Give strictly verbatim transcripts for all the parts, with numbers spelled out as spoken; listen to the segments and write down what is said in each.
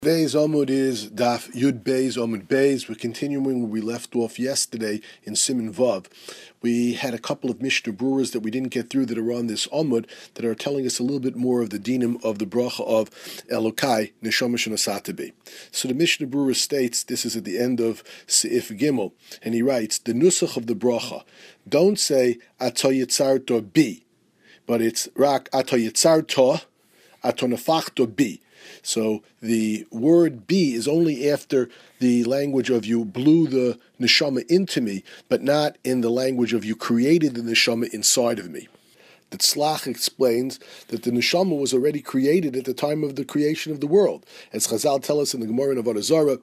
Today's Amud is Daf Yud Beis Amud Beis. We're continuing where we left off yesterday in Siman Vav. We had a couple of Mishnah Brurahs that we didn't get through that are on this Amud that are telling us a little bit more of the dinim of the bracha of Elokai Neshama Shenosatebi. So the Mishnah Brurah states, this is at the end of Seif Gimel, and he writes, the nusach of the bracha, don't say Ato Yitzarto Bi, but it's Rak Ato Yitzarto Ato Nefachto Bi. So the word "be" is only after the language of you blew the neshama into me, but not in the language of you created the neshama inside of me. The Tzlach explains that the neshama was already created at the time of the creation of the world. As Chazal tell us in the Gemara in Avodah Zarah,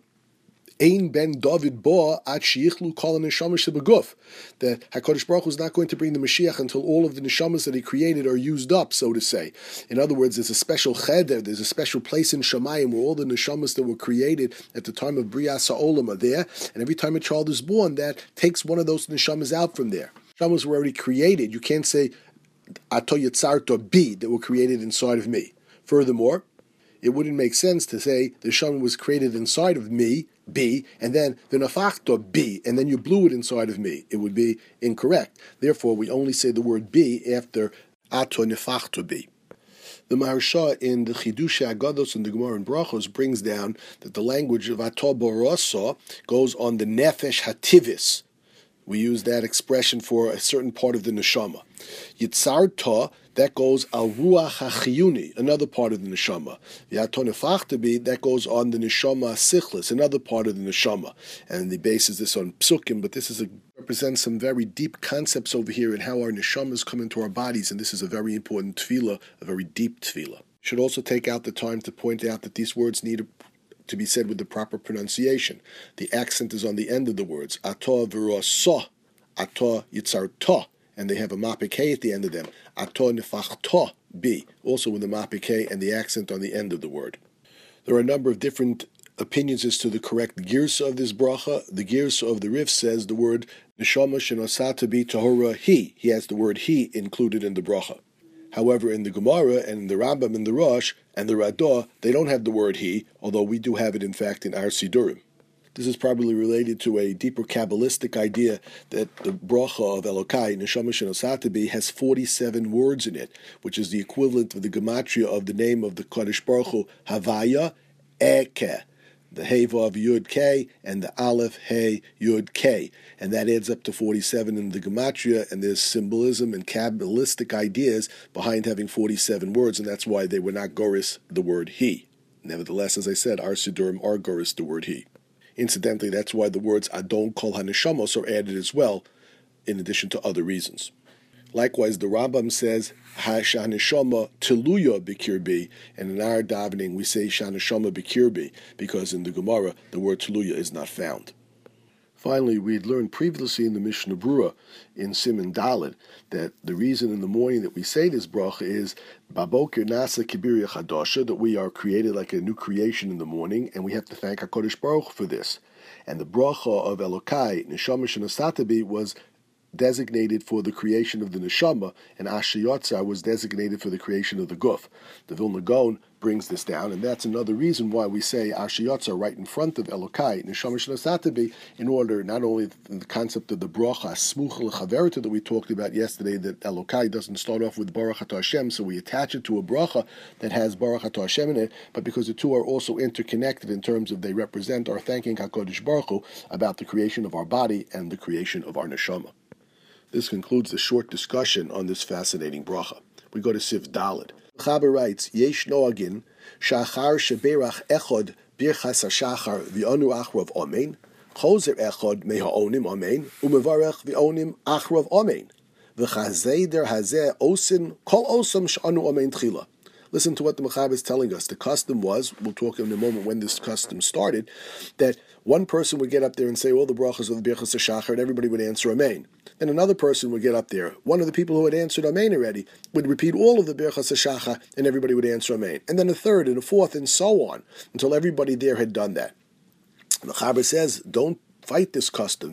Ein ben David bo at sheyichlu kol neshama shebeguf. That HaKadosh Baruch Hu is not going to bring the Mashiach until all of the neshamas that He created are used up, so to say. In other words, there's a special cheder, there's a special place in Shamayim where all the neshamas that were created at the time of Brias HaOlam are there, and every time a child is born, that takes one of those neshamas out from there. Neshamas were already created. You can't say Ato Yitzarto Bi that were created inside of me. Furthermore, it wouldn't make sense to say the neshama was created inside of me, B, and then the nefachto B, and then you blew it inside of me. It would be incorrect. Therefore, we only say the word B after ato nefachto B. The Maharsha in the Chidushei Agados and the Gemara in Brachos brings down that the language of ato boroso goes on the nefesh hativis. We use that expression for a certain part of the neshama. Yitzarta, that goes al ruach hachiyuni, another part of the neshama. Yato nefachtabi, that goes on the neshama sichlis, another part of the neshama. And the base is this on psukim, but this is a, represents some very deep concepts over here in how our neshamas come into our bodies, and this is a very important tefillah, a very deep tefillah. Should also take out the time to point out that these words need a to be said with the proper pronunciation. The accent is on the end of the words. Ato v'roso, ato yitzarto, and they have a mapik at the end of them. Ato nefachto bi, also with the mapik and the accent on the end of the word. There are a number of different opinions as to the correct girsa of this bracha. The girsa of the Rif says the word neshama shenosata bi tahora he. He has the word he included in the bracha. However, in the Gemara and in the Rambam and the Rosh and the Radah, they don't have the word he, although we do have it, in fact, in our Sidurim. This is probably related to a deeper Kabbalistic idea that the bracha of Elokai, Neshama Shenosatebi, has forty-seven words in it, which is the equivalent of the gematria of the name of the Kadosh Baruch Hu, Havaya Eke, the Hey Vav Yud K and the Aleph Hey Yud K, and that adds up to forty-seven in the gematria, and there's symbolism and Kabbalistic ideas behind having forty-seven words, and that's why they were not goris the word he. Nevertheless, as I said, our Sidurim are goris the word he. Incidentally, that's why the words Adon Kol HaNeshamos are added as well, in addition to other reasons. Likewise, the Rambam says, Ha-shaneshama teluya b'kirbi, and in our davening we say shaneshama b'kirbi, because in the Gemara the word teluya is not found. Finally, we had learned previously in the Mishnah Brura in Siman Daled that the reason in the morning that we say this bracha is Babokir Nasa Kibiria Chadasha, that we are created like a new creation in the morning, and we have to thank HaKadosh Baruch Hu for this. And the bracha of Elokai, Neshama Shenosatebi, was designated for the creation of the neshama, and Asher Yotzar was designated for the creation of the guf. The Vilna Gaon brings this down, and that's another reason why we say Asher Yotzar right in front of Elokai, Neshama Shenosatebi, in order not only the concept of the bracha smucha l'chaverta that we talked about yesterday, that Elokai doesn't start off with Baruch Atah Hashem, so we attach it to a bracha that has Baruch Atah Hashem in it, but because the two are also interconnected in terms of they represent our thanking HaKadosh Baruch Hu about the creation of our body and the creation of our neshama. This concludes the short discussion on this fascinating bracha. We go to Sif Daled. Chaber writes, Yesh noagin, shachar sheberach echod birchas hashachar v'onu achrav amen, chozer echod meha'onim amen, umevarech v'onim achrav amen, v'chazei der hazeh osin, kol osam sh'anu amen tchila. Listen to what the Mechaber is telling us. The custom was, we'll talk in a moment when this custom started, that one person would get up there and say all the brachas of the Birchas HaShachar, and everybody would answer Amen. Then another person would get up there. One of the people who had answered Amen already would repeat all of the Birchas HaShachar, and everybody would answer Amen. And then a third and a fourth and so on, until everybody there had done that. The Mechaber says, don't fight this custom.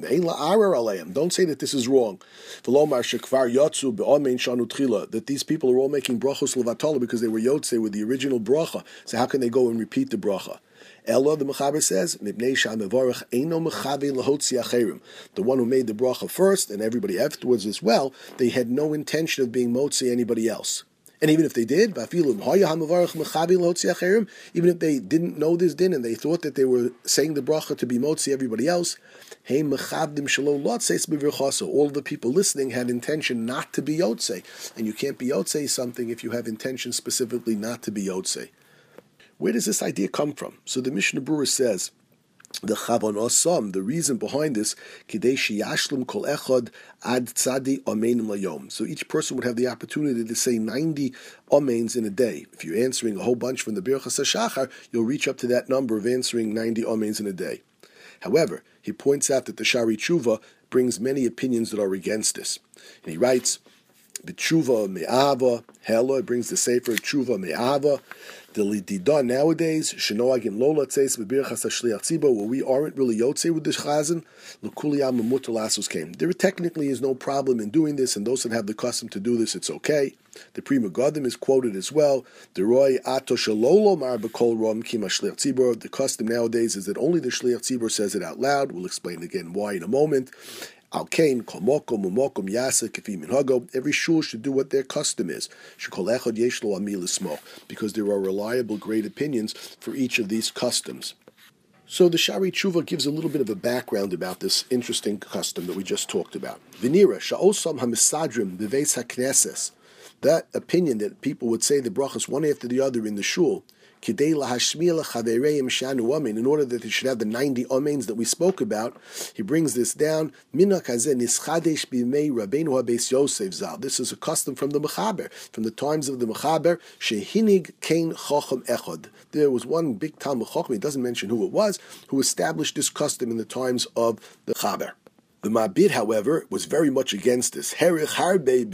Don't say that this is wrong. That these people are all making brachos levatala because they were yotze with the original bracha. So how can they go and repeat the bracha? Ella, the Mechaber says, Mipnei she'hamevarech eino mechavein lahotzi acherim. The one who made the bracha first, and everybody afterwards as well, they had no intention of being motzi anybody else. And even if they did, even if they didn't know this din and they thought that they were saying the bracha to be motzi everybody else, all the people listening had intention not to be yotzei. And you can't be yotzei something if you have intention specifically not to be yotzei. Where does this idea come from? So the Mishnah Berurah says, the Chavon Osam, the reason behind this, Kidei sheyashlim kol echad ad tzadi amenim layom. So each person would have the opportunity to say ninety amens in a day. If you're answering a whole bunch from the Birchas HaShachar, you'll reach up to that number of answering ninety amens in a day. However, he points out that the Shari Tshuva brings many opinions that are against this. And he writes, B'tshuva me'ava, Hela, brings the Sefer Tshuva me'ava, the Lidida nowadays, Shenoagin Lola Tzeis B'birchas HaShliach Tzibor, where we aren't really Yotzei with the Chazan, L'kuliyam Mutar Lasos came. There technically is no problem in doing this, and those that have the custom to do this, it's okay. The Pri Megadim is quoted as well. The Roy Ato Shalolo Mar B'Kol Rom Kima Shliach Tzibor. The custom nowadays is that only the Shliach Tzibor says it out loud. We'll explain again why in a moment. Al Kain, Komokom, Mumokom, Yasa, Kefim, and Hago. Every shul should do what their custom is. Shekol Echad Yeshlo Amil Ismo, because there are reliable, great opinions for each of these customs. So the Shari Tshuva gives a little bit of a background about this interesting custom that we just talked about. Vinira, Sha'osam HaMisadrim, Beveis HaKnesses. That opinion that people would say the brachas one after the other in the shul, in order that they should have the ninety amens that we spoke about, he brings this down. This is a custom from the Mechaber, from the times of the Mechaber. Shehinig kein chacham echad. There was one big Talmud Chacham, he doesn't mention who it was, who established this custom in the times of the Mechaber. The Mabit, however, was very much against this. He was very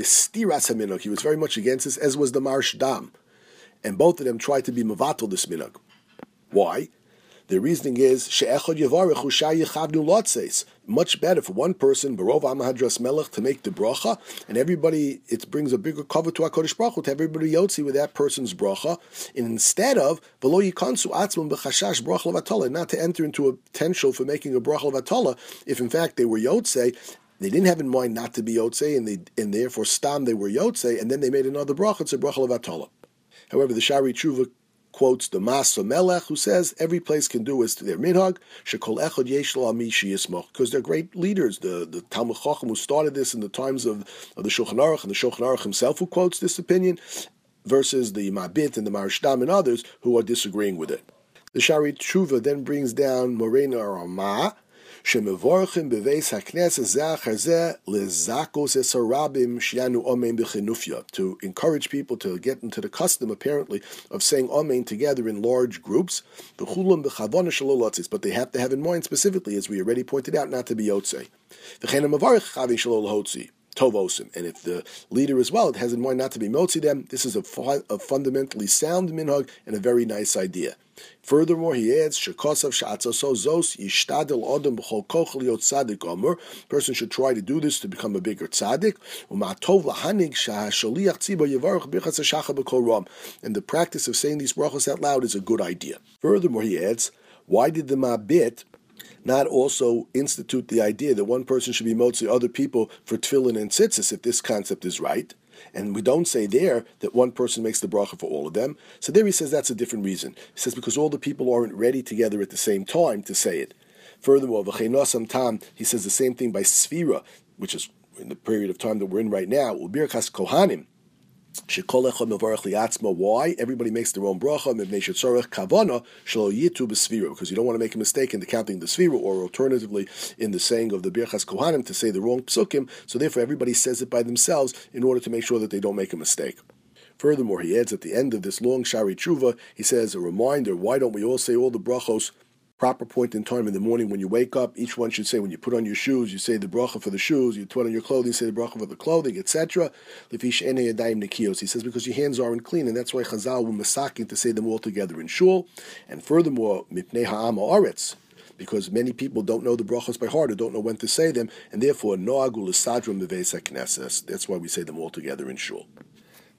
much against this, as was the Marshdam. And both of them tried to be mevatel this minhag. Why? The reasoning is she'echad yevarechu shayichavnu lotzeis. Much better for one person, barov amahadras melech, to make the bracha, and everybody, it brings a bigger cover to HaKadosh Baruch Hu, to everybody yotzi with that person's bracha, and instead of v'lo yikansu atzmum b'chashash bracha levatala, not to enter into a potential for making a bracha levatala, if in fact they were yotzei. They didn't have in mind not to be yotzei, and they and therefore stam they were yotzei, and then they made another bracha, it's a bracha levatala. However, the Shari Tshuva quotes the Masa Melech, who says every place can do as to their minhag, shekol echad yesh lo ami sheyismach, because they're great leaders. The the Talmud Chacham who started this in the times of, of the Shulchan Aruch, and the Shulchan Aruch himself who quotes this opinion, versus the Mabit and the Marishdam and others who are disagreeing with it. The Shari Tshuva then brings down Morena Ramah, shemevorchim beveis hakneses zachar zeh lezakos esarabim shianu amen b'chinufya, to encourage people to get into the custom, apparently, of saying amen together in large groups. B'chulam b'chavana shalolatzis, but they have to have in mind specifically, as we already pointed out, not to be yotzei. V'chein mavarich chavin shalolahotzi. Tovosim. And if the leader as well has in mind not to be motzi them, this is a, fu- a fundamentally sound minhag and a very nice idea. Furthermore, he adds, "Shekosav sha'atzaso zos yishtadel odom b'chol koch liot tzaddik omer." Person should try to do this to become a bigger tzaddik. U'ma'tov lahanig sha'hasholiach tzibor yevarach birchas hashachar b'kol ram. And the practice of saying these brachos out loud is a good idea. Furthermore, he adds, why did the Mabit not also institute the idea that one person should be motzi other people for tefillin and tzitzis, if this concept is right? And we don't say there that one person makes the bracha for all of them. So there he says that's a different reason. He says because all the people aren't ready together at the same time to say it. Furthermore, v'cheinosam tam, he says the same thing by Sfira, which is in the period of time that we're in right now, u'birchas kohanim. Why? Everybody makes their own bracha, because you don't want to make a mistake in the counting the svira, or alternatively in the saying of the birchas kohanim to say the wrong psukim, so therefore everybody says it by themselves in order to make sure that they don't make a mistake. Furthermore, he adds at the end of this long Shari Tshuva, he says, a reminder, why don't we all say all the brachos proper point in time in the morning when you wake up? Each one should say, when you put on your shoes, you say the bracha for the shoes, you put on your clothing, you say the bracha for the clothing, et cetera. He says because your hands aren't clean, and that's why Chazal were masaking to say them all together in shul. And furthermore, mipnei ha'am ha'aretz, because many people don't know the brachos by heart or don't know when to say them, and therefore noagul esadrum beveis hakneses. That's why we say them all together in shul.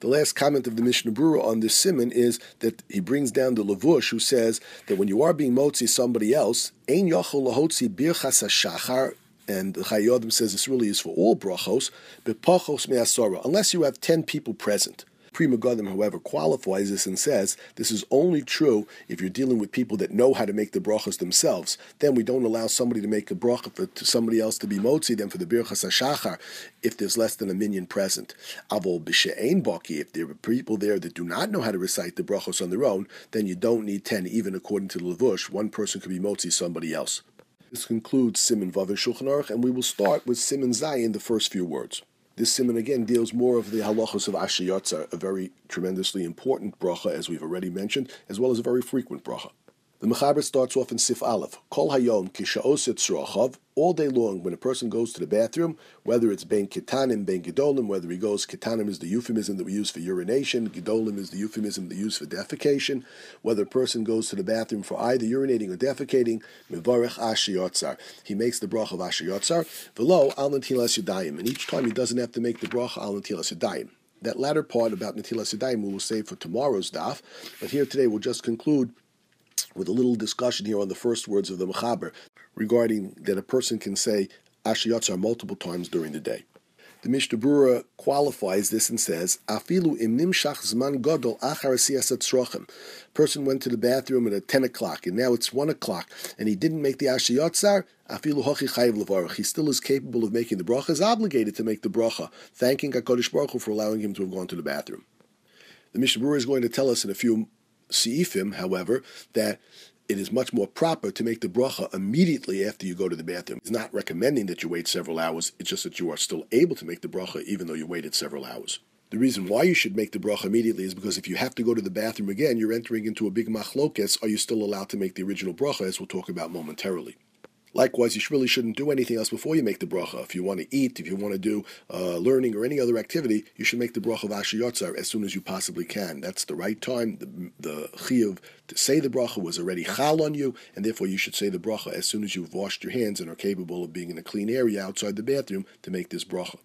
The last comment of the Mishnah Berurah on this siman is that he brings down the Lavush, who says that when you are being motzi somebody else, ein yachol lahotzi birchas hashachar, and the Chayyim says this really is for all brachos, bepachos me'asara, unless you have ten people present. Pri Megadim, however, qualifies this and says this is only true if you're dealing with people that know how to make the brachas themselves. Then we don't allow somebody to make a bracha for to somebody else to be motzi them for the birchas hashachar if there's less than a minyan present. Avol b'she'ein baki, if there are people there that do not know how to recite the brachos on their own, then you don't need ten, even according to the Levush. One person could be motzi somebody else. This concludes Siman Vav in Shulchan Aruch, and we will start with Siman Zayin, the first few words. This siman again deals more of the halachos of Asher Yatzar, a very tremendously important bracha, as we've already mentioned, as well as a very frequent bracha. The Mechaber starts off in Sif Aleph. Kol hayom kisha'oset tzrochav, all day long when a person goes to the bathroom, whether it's ben ketanim, ben gedolim, whether he goes, ketanim is the euphemism that we use for urination, gedolim is the euphemism that we use for defecation, whether a person goes to the bathroom for either urinating or defecating, mevarech Asher Yatzar, he makes the bracha of Asher Yatzar, v'lo al netilas yadayim, and each time he doesn't have to make the bracha al netilas yadayim. That latter part about netilas yadayim we will save for tomorrow's daf, but here today we'll just conclude with a little discussion here on the first words of the Mechaber regarding that a person can say Asher Yatzar multiple times during the day. The Mishnah Berurah qualifies this and says, Afilu im nimshach zman gadol achar asiyas tzrochem. Person went to the bathroom at ten o'clock, and now it's one o'clock, and he didn't make the Asher Yatzar, Afilu hochi chayiv levarach. He still is capable of making the bracha, is obligated to make the bracha, thanking HaKadosh Baruch Hu for allowing him to have gone to the bathroom. The Mishnah Berurah is going to tell us in a few Seifim, however, that it is much more proper to make the bracha immediately after you go to the bathroom. It's not recommending that you wait several hours, it's just that you are still able to make the bracha even though you waited several hours. The reason why you should make the bracha immediately is because if you have to go to the bathroom again, you're entering into a big machlokes. Are you still allowed to make the original bracha, as we'll talk about momentarily? Likewise, you really shouldn't do anything else before you make the bracha. If you want to eat, if you want to do uh, learning or any other activity, you should make the bracha of Asher Yatzar as soon as you possibly can. That's the right time. The, the chiyuv to say the bracha was already chal on you, and therefore you should say the bracha as soon as you've washed your hands and are capable of being in a clean area outside the bathroom to make this bracha.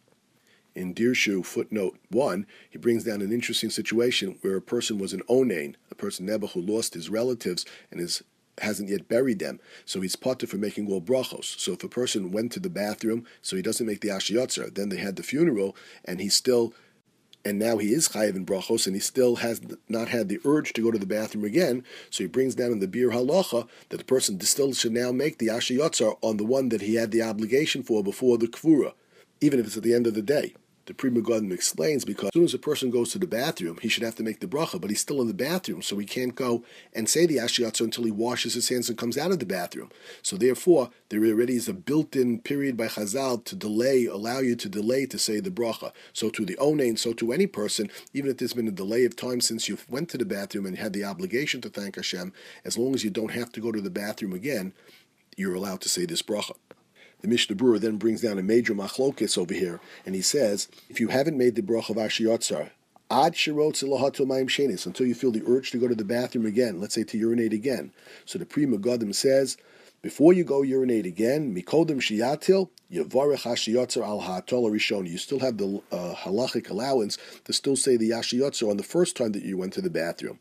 In Dirshu, footnote one, he brings down an interesting situation where a person was an onain, a person Nebuch who lost his relatives and his hasn't yet buried them, so he's potter for making all brachos. So if a person went to the bathroom, so he doesn't make the Asher Yatzar, then they had the funeral, and he still, and now he is chayiv in brachos, and he still has not had the urge to go to the bathroom again, so he brings down in the Bir Halacha that the person still should now make the Asher Yatzar on the one that he had the obligation for before the Kvura, even if it's at the end of the day. The Pri Megadim explains because as soon as a person goes to the bathroom, he should have to make the bracha, but he's still in the bathroom, so he can't go and say the Asher Yatzar until he washes his hands and comes out of the bathroom. So therefore, there already is a built-in period by Chazal to delay, allow you to delay to say the bracha. So to the onain, so to any person, even if there's been a delay of time since you went to the bathroom and had the obligation to thank Hashem, as long as you don't have to go to the bathroom again, you're allowed to say this bracha. The Mishnah Berurah then brings down a major machlokes over here, and he says, if you haven't made the bracha of Asher Yatzar, ad shirotz lahato mayim shenis, until you feel the urge to go to the bathroom again, let's say to urinate again. So the Pri Megadim says, before you go urinate again, mikodem shiyatil, yavarech Asher Yatzar al ha'atol rishon. You still have the uh, halachic allowance to still say the Asher Yatzar on the first time that you went to the bathroom.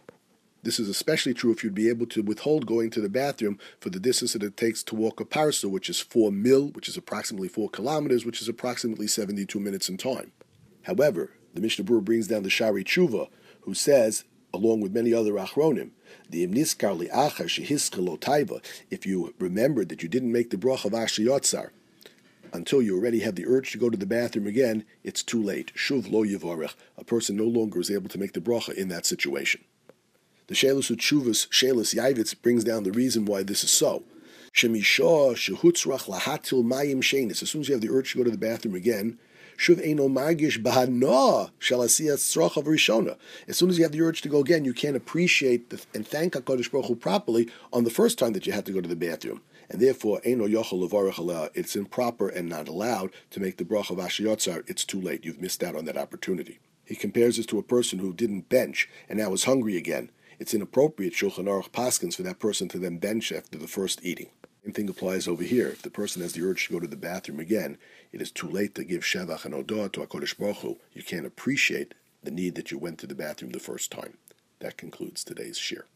This is especially true if you'd be able to withhold going to the bathroom for the distance that it takes to walk a parsa, which is four mil, which is approximately four kilometers, which is approximately seventy-two minutes in time. However, the Mishnah Berurah brings down the Shari Tshuva, who says, along with many other achronim, the imniskar li'achar shehiska lo taiva, if you remembered that you didn't make the bracha of Asher Yatzar until you already have the urge to go to the bathroom again, it's too late. Shuv lo yivarech. A person no longer is able to make the bracha in that situation. The Sheilus Utshuvas, Sheilus Yavitz, brings down the reason why this is so. Shemishah shehutzrach lahatil mayim shenis. As soon as you have the urge to go to the bathroom again, shuv eino margish bahana shalasiyat tzrochav rishona. As soon as you have the urge to go again, you can't appreciate the, and thank HaKadosh Baruch Hu properly on the first time that you had to go to the bathroom. And therefore, eino yochel levarach aleh. It's improper and not allowed to make the bracha of Asher Yatzar. It's too late. You've missed out on that opportunity. He compares this to a person who didn't bench and now is hungry again. It's inappropriate, Shulchan Aruch paskins, for that person to then bench after the first eating. Same thing applies over here. If the person has the urge to go to the bathroom again, it is too late to give shevach and odah to HaKadosh Baruch Hu. You can't appreciate the need that you went to the bathroom the first time. That concludes today's shir.